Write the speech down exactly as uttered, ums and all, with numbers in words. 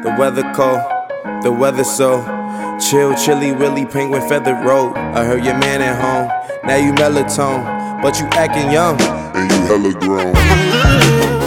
The weather cold, the weather so chill, chilly, willy, penguin, feathered robe. I heard your man at home, now you melatonin, but you acting young, and you hella grown.